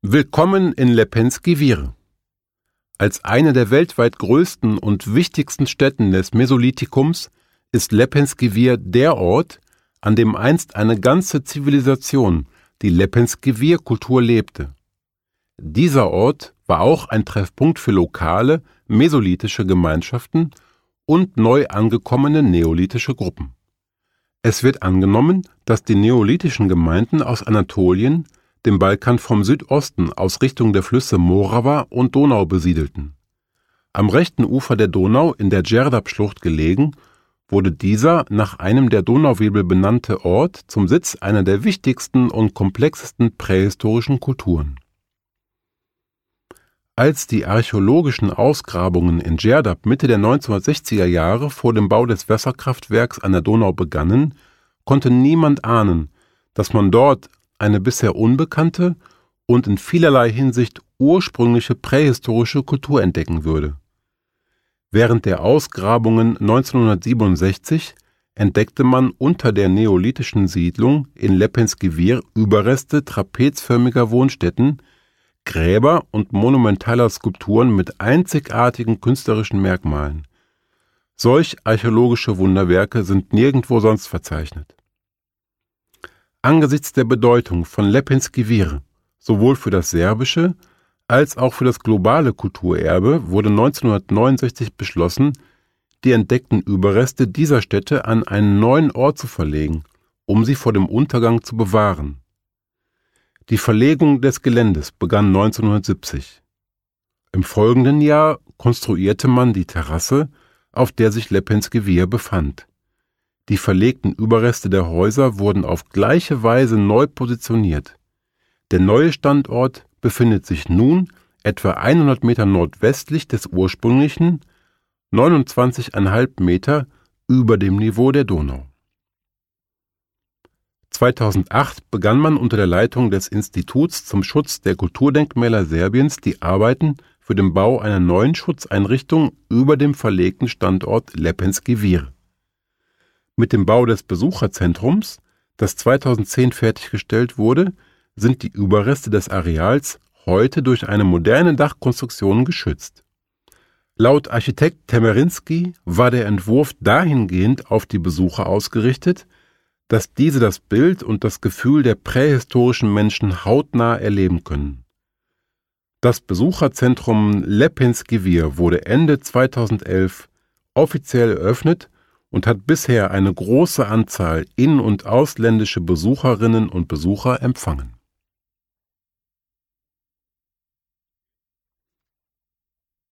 Willkommen in Lepenski Wir. Als eine der weltweit größten und wichtigsten Stätten des Mesolithikums ist Lepenski Wir der Ort, an dem einst eine ganze Zivilisation, die Lepenski Wir-Kultur, lebte. Dieser Ort war auch ein Treffpunkt für lokale, mesolithische Gemeinschaften und neu angekommene neolithische Gruppen. Es wird angenommen, dass die neolithischen Gemeinden aus Anatolien den Balkan vom Südosten aus Richtung der Flüsse Morava und Donau besiedelten. Am rechten Ufer der Donau in der Đerdap-Schlucht gelegen, wurde dieser nach einem der Donauwirbel benannte Ort zum Sitz einer der wichtigsten und komplexesten prähistorischen Kulturen. Als die archäologischen Ausgrabungen in Đerdap Mitte der 1960er Jahre vor dem Bau des Wasserkraftwerks an der Donau begannen, konnte niemand ahnen, dass man dort eine bisher unbekannte und in vielerlei Hinsicht ursprüngliche prähistorische Kultur entdecken würde. Während der Ausgrabungen 1967 entdeckte man unter der neolithischen Siedlung in Lepenski Wir Überreste trapezförmiger Wohnstätten, Gräber und monumentaler Skulpturen mit einzigartigen künstlerischen Merkmalen. Solch archäologische Wunderwerke sind nirgendwo sonst verzeichnet. Angesichts der Bedeutung von Lepenski Wir, sowohl für das serbische als auch für das globale Kulturerbe, wurde 1969 beschlossen, die entdeckten Überreste dieser Stätte an einen neuen Ort zu verlegen, um sie vor dem Untergang zu bewahren. Die Verlegung des Geländes begann 1970. Im folgenden Jahr konstruierte man die Terrasse, auf der sich Lepenski Wir befand. Die verlegten Überreste der Häuser wurden auf gleiche Weise neu positioniert. Der neue Standort befindet sich nun etwa 100 Meter nordwestlich des ursprünglichen, 29,5 Meter über dem Niveau der Donau. 2008 begann man unter der Leitung des Instituts zum Schutz der Kulturdenkmäler Serbiens die Arbeiten für den Bau einer neuen Schutzeinrichtung über dem verlegten Standort Lepenski Wir. Mit dem Bau des Besucherzentrums, das 2010 fertiggestellt wurde, sind die Überreste des Areals heute durch eine moderne Dachkonstruktion geschützt. Laut Architekt Temerinski war der Entwurf dahingehend auf die Besucher ausgerichtet, dass diese das Bild und das Gefühl der prähistorischen Menschen hautnah erleben können. Das Besucherzentrum Lepenski Wir wurde Ende 2011 offiziell eröffnet und hat bisher eine große Anzahl in- und ausländische Besucherinnen und Besucher empfangen.